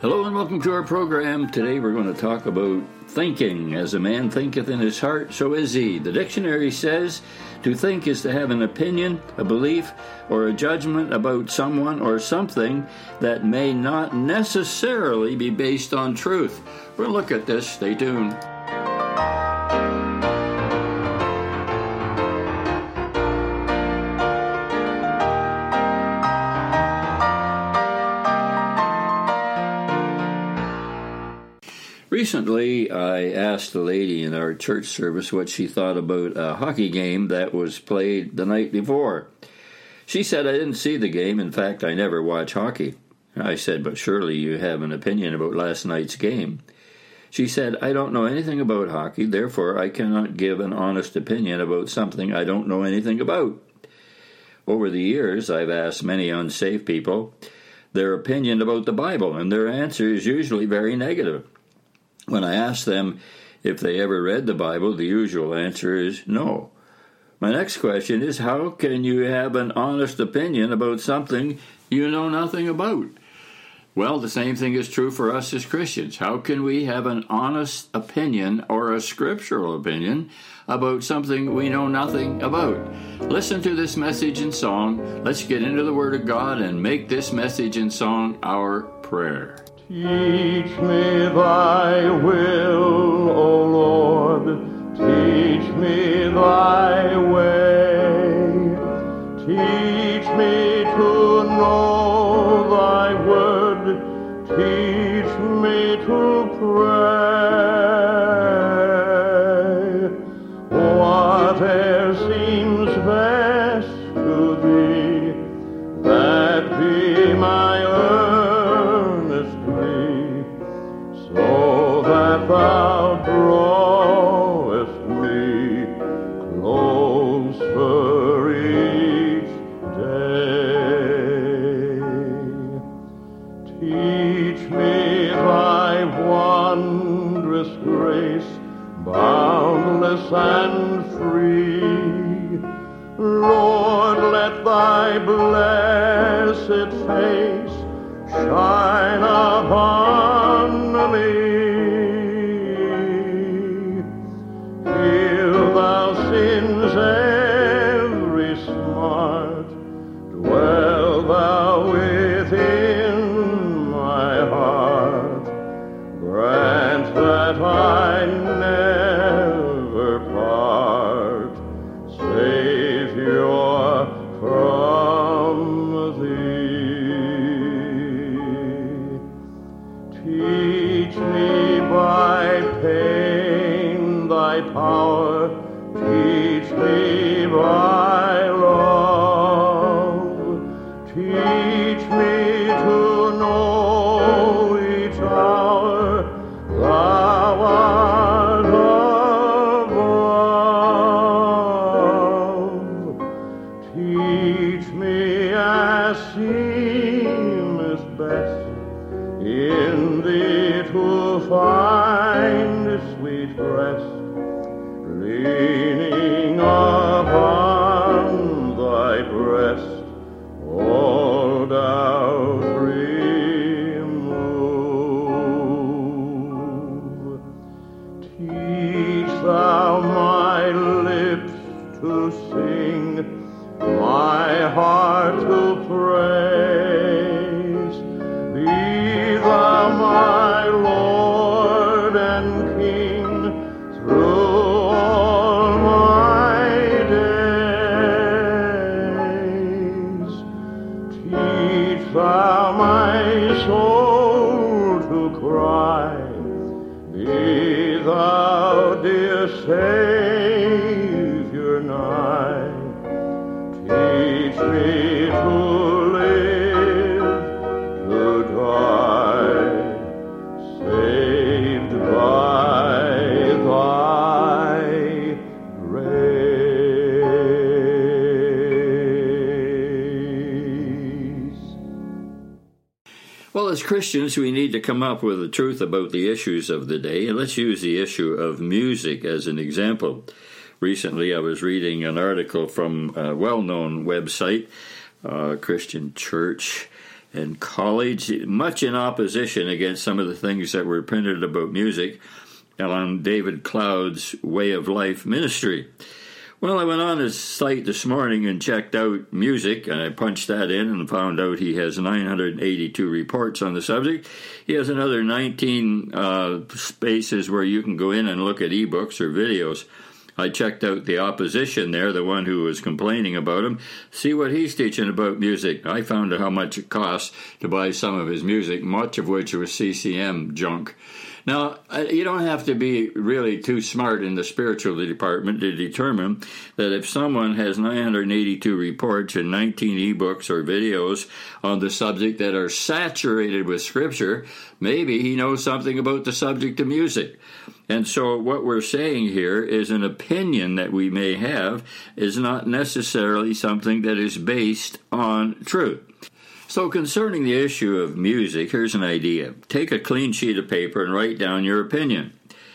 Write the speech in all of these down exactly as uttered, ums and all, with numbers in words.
Hello and welcome to our program. Today we're going to talk about thinking. As a man thinketh in his heart, so is he. The dictionary says to think is to have an opinion, a belief, or a judgment about someone or something that may not necessarily be based on truth. We'll look at this. Stay tuned. Recently, I asked a lady in our church service what she thought about a hockey game that was played the night before. She said, I didn't see the game. In fact, I never watch hockey. I said, but surely you have an opinion about last night's game. She said, I don't know anything about hockey, therefore I cannot give an honest opinion about something I don't know anything about. Over the years, I've asked many unsaved people their opinion about the Bible, and their answer is usually very negative. When I ask them if they ever read the Bible, the usual answer is no. My next question is, how can you have an honest opinion about something you know nothing about? Well, the same thing is true for us as Christians. How can we have an honest opinion or a scriptural opinion about something we know nothing about? Listen to this message in song. Let's get into the Word of God and make this message in song our prayer. Teach me thy will, O Lord, teach me thy way. Teach me to know thy word, teach me to pray. Whatever seems best to thee, that be my so that thou drawest me closer each day. Teach me thy wondrous grace, boundless and free. Lord, let thy blessed face shine upon me. Heal thou sin's every smart, dwell thou within my heart. Grant that I never part, Savior, from thee. Teach me by pain thy power, teach me by love, teach me to know each hour thou art above. Teach me as seemeth best in thee to find sweet rest, leaning upon thy breast, all doubt remove. Teach thou my lips to sing, my heart to praise. Be thou my Lord and King through all my days. Teach thou my soul to cry, be thou, dear Savior, nigh. Teach me to live, to die, saved by thy grace. Well, as Christians, we need to come up with the truth about the issues of the day, and let's use the issue of music as an example. Recently, I was reading an article from a well-known website, uh, Christian Church, and college, much in opposition against some of the things that were printed about music on David Cloud's Way of Life ministry. Well, I went on his site this morning and checked out music, and I punched that in and found out he has nine hundred eighty-two reports on the subject. He has another nineteen uh, spaces where you can go in and look at ebooks or videos. I checked out the opposition there, the one who was complaining about him, see what he's teaching about music. I found out how much it costs to buy some of his music, much of which was C C M junk. Now, you don't have to be really too smart in the spiritual department to determine that if someone has nine hundred eighty-two reports and nineteen ebooks or videos on the subject that are saturated with Scripture, maybe he knows something about the subject of music. And so what we're saying here is an opinion that we may have is not necessarily something that is based on truth. So concerning the issue of music, here's an idea. Take a clean sheet of paper and write down your opinion.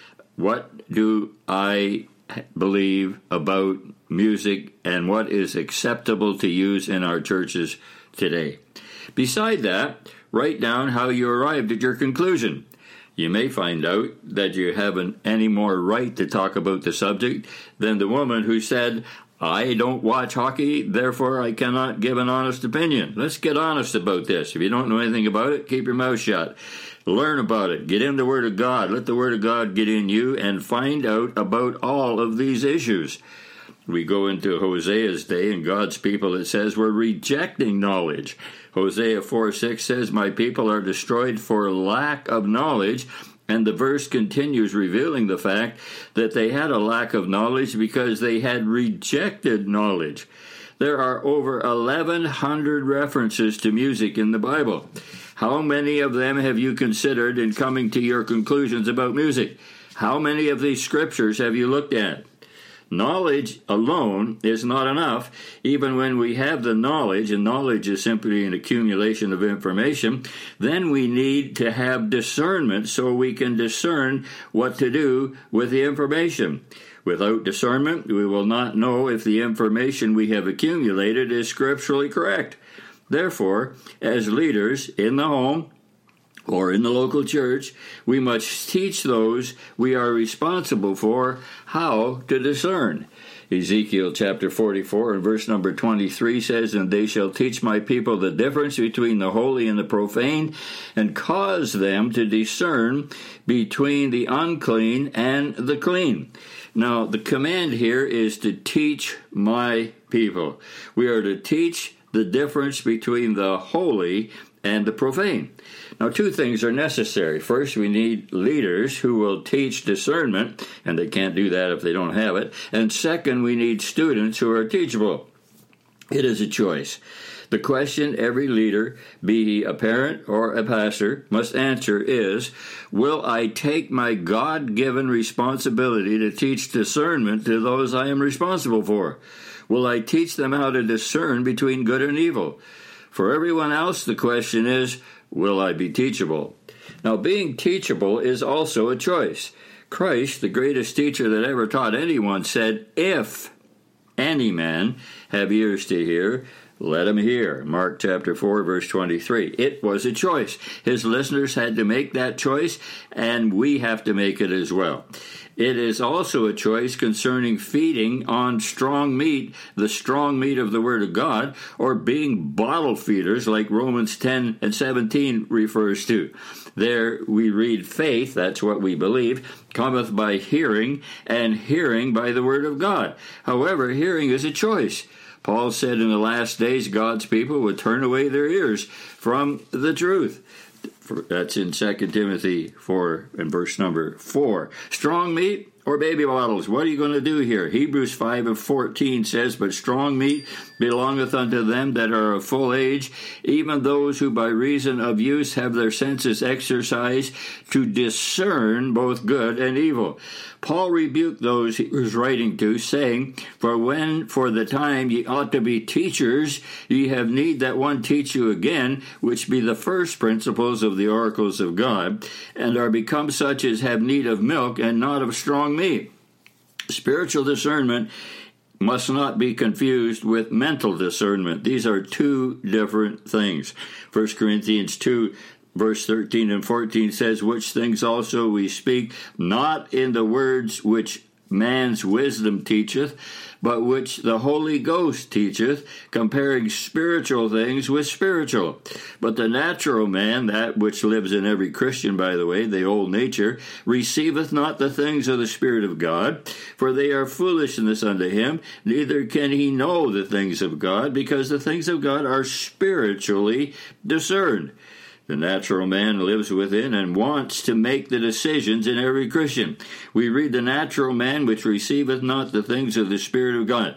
What do I believe about music and what is acceptable to use in our churches today? Beside that, write down how you arrived at your conclusion. You may find out that you haven't any more right to talk about the subject than the woman who said, I don't watch hockey, therefore I cannot give an honest opinion. Let's get honest about this. If you don't know anything about it, keep your mouth shut. Learn about it. Get in the Word of God. Let the Word of God get in you and find out about all of these issues. We go into Hosea's day, and God's people, it says, were rejecting knowledge. Hosea four six says, my people are destroyed for lack of knowledge. And the verse continues revealing the fact that they had a lack of knowledge because they had rejected knowledge. There are over eleven hundred references to music in the Bible. How many of them have you considered in coming to your conclusions about music? How many of these scriptures have you looked at? Knowledge alone is not enough. Even when we have the knowledge, and knowledge is simply an accumulation of information, then we need to have discernment so we can discern what to do with the information. Without discernment, we will not know if the information we have accumulated is scripturally correct. Therefore, as leaders in the home, or in the local church, we must teach those we are responsible for how to discern. Ezekiel chapter forty-four and verse number twenty-three says, and they shall teach my people the difference between the holy and the profane, and cause them to discern between the unclean and the clean. Now, the command here is to teach my people. We are to teach the difference between the holy and the profane. Now, two things are necessary. First, we need leaders who will teach discernment, and they can't do that if they don't have it. And second, we need students who are teachable. It is a choice. The question every leader, be he a parent or a pastor, must answer is, will I take my God-given responsibility to teach discernment to those I am responsible for? Will I teach them how to discern between good and evil? For everyone else, the question is, will I be teachable? Now, being teachable is also a choice. Christ, the greatest teacher that ever taught anyone, said, if any man have ears to hear, let him hear. Mark chapter four, verse twenty-three. It was a choice. His listeners had to make that choice, and we have to make it as well. It is also a choice concerning feeding on strong meat, the strong meat of the Word of God, or being bottle feeders like Romans ten and seventeen refers to. There we read faith, that's what we believe, cometh by hearing, and hearing by the Word of God. However, hearing is a choice. Paul said in the last days God's people would turn away their ears from the truth. That's in Second Timothy four and verse number four. Strong meat or baby bottles? What are you going to do here? Hebrews five and fourteen says, but strong meat belongeth unto them that are of full age, even those who by reason of use have their senses exercised to discern both good and evil. Paul rebuked those he was writing to, saying, For when for the time ye ought to be teachers, ye have need that one teach you again, which be the first principles of the oracles of God, and are become such as have need of milk and not of strong meat. Spiritual discernment must not be confused with mental discernment. These are two different things. First Corinthians two, verse thirteen and fourteen says, which things also we speak, not in the words which man's wisdom teacheth, but which the Holy Ghost teacheth, comparing spiritual things with spiritual. But the natural man, that which lives in every Christian, by the way, the old nature, receiveth not the things of the Spirit of God, for they are foolishness unto him, neither can he know the things of God, because the things of God are spiritually discerned. The natural man lives within and wants to make the decisions in every Christian. We read the natural man which receiveth not the things of the Spirit of God.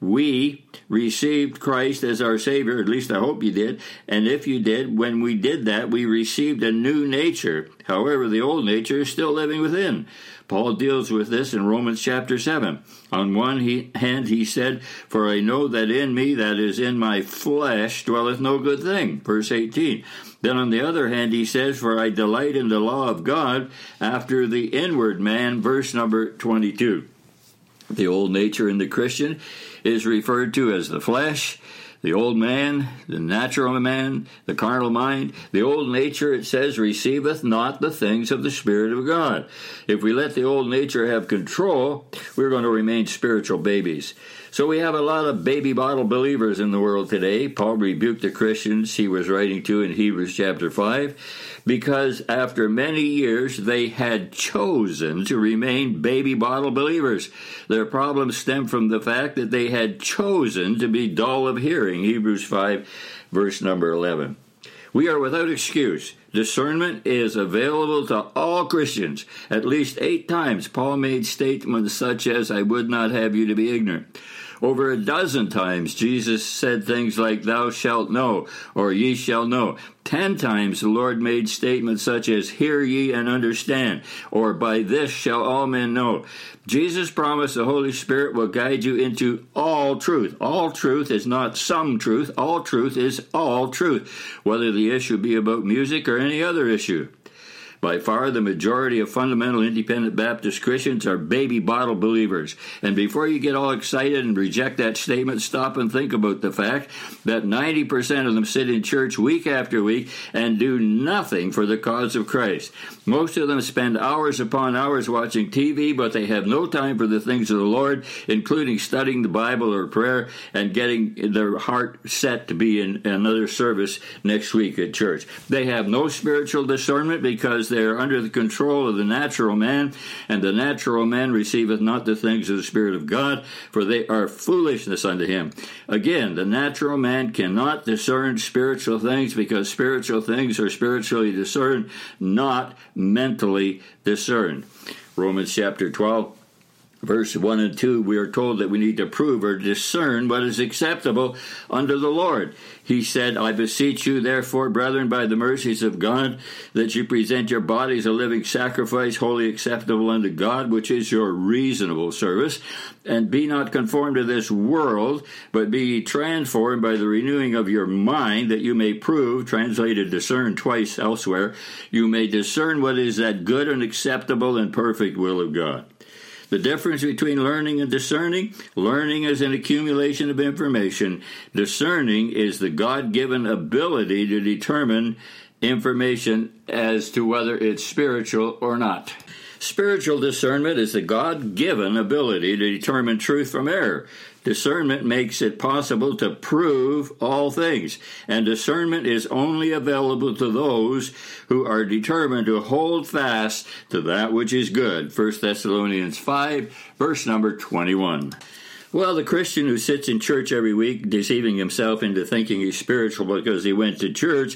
We received Christ as our Savior, at least I hope you did, and if you did, when we did that, we received a new nature. However, the old nature is still living within. Paul deals with this in Romans chapter seven. On one he, hand he said, for I know that in me, that is in my flesh, dwelleth no good thing. Verse eighteen. Then on the other hand he says, for I delight in the law of God after the inward man. Verse number twenty-two. The old nature in the Christian is referred to as the flesh, the old man, the natural man, the carnal mind. The old nature, it says, receiveth not the things of the Spirit of God. If we let the old nature have control, we're going to remain spiritual babies. So we have a lot of baby bottle believers in the world today. Paul rebuked the Christians he was writing to in Hebrews chapter five, because after many years they had chosen to remain baby bottle believers. Their problem stemmed from the fact that they had chosen to be dull of hearing. Hebrews five, verse number eleven. We are without excuse. Discernment is available to all Christians. At least eight times Paul made statements such as, I would not have you to be ignorant. Over a dozen times Jesus said things like, thou shalt know, or ye shall know. Ten times the Lord made statements such as, hear ye and understand, or by this shall all men know. Jesus promised the Holy Spirit will guide you into all truth. All truth is not some truth. All truth is all truth, whether the issue be about music or any other issue. By far, the majority of fundamental independent Baptist Christians are baby bottle believers. And before you get all excited and reject that statement, stop and think about the fact that ninety percent of them sit in church week after week and do nothing for the cause of Christ. Most of them spend hours upon hours watching T V, but they have no time for the things of the Lord, including studying the Bible or prayer and getting their heart set to be in another service next week at church. They have no spiritual discernment because they are under the control of the natural man, and the natural man receiveth not the things of the Spirit of God, for they are foolishness unto him. Again, the natural man cannot discern spiritual things because spiritual things are spiritually discerned, not mentally discerned. Romans chapter twelve, verse one and two, we are told that we need to prove or discern what is acceptable unto the Lord. He said, I beseech you, therefore, brethren, by the mercies of God, that you present your bodies a living sacrifice, wholly acceptable unto God, which is your reasonable service. And be not conformed to this world, but be ye transformed by the renewing of your mind, that you may prove, translated discern twice elsewhere, you may discern what is that good and acceptable and perfect will of God. The difference between learning and discerning: learning is an accumulation of information. Discerning is the God-given ability to determine information as to whether it's spiritual or not. Spiritual discernment is the God-given ability to determine truth from error. Discernment makes it possible to prove all things, and discernment is only available to those who are determined to hold fast to that which is good. First Thessalonians five, verse number twenty-one. Well, the Christian who sits in church every week, deceiving himself into thinking he's spiritual because he went to church,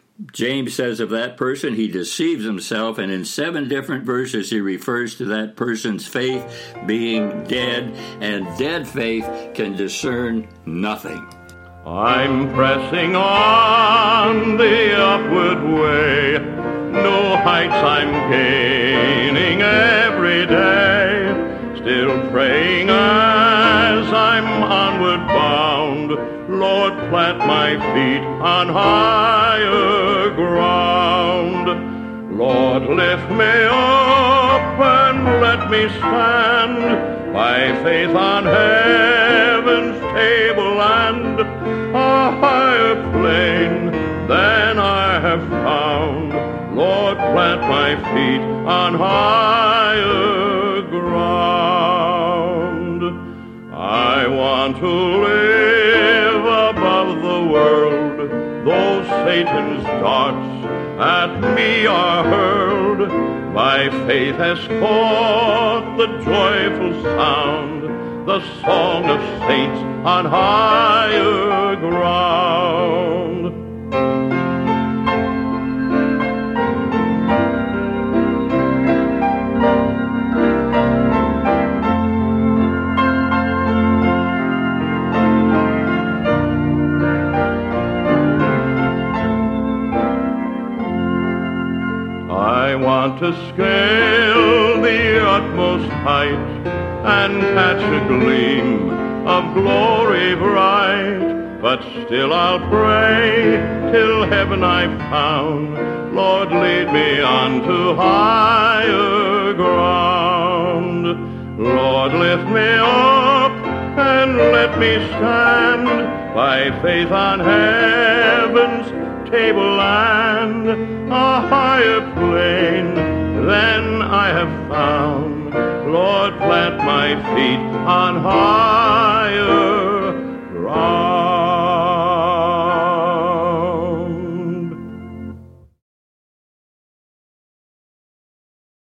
James says of that person, he deceives himself, and in seven different verses he refers to that person's faith being dead, and dead faith can discern nothing. I'm pressing on the upward way, no heights I'm gaining every day, still praying as I'm onward bound, Lord, plant my feet on higher ground. Lord, lift me up up and let me stand by faith on heaven's tableland, a higher plane than I have found. Lord, plant my feet on higher ground. I want to live above the world, though Satan's darts at me are hurled. My faith has caught the joyful sound, the song of saints on higher ground. I want to scale the utmost height and catch a gleam of glory bright, but still I'll pray till heaven I've found. Lord, lead me on to higher ground. Lord, lift me up and let me stand by faith on heaven's tableland, a higher plane than I have found. Lord, plant my feet on high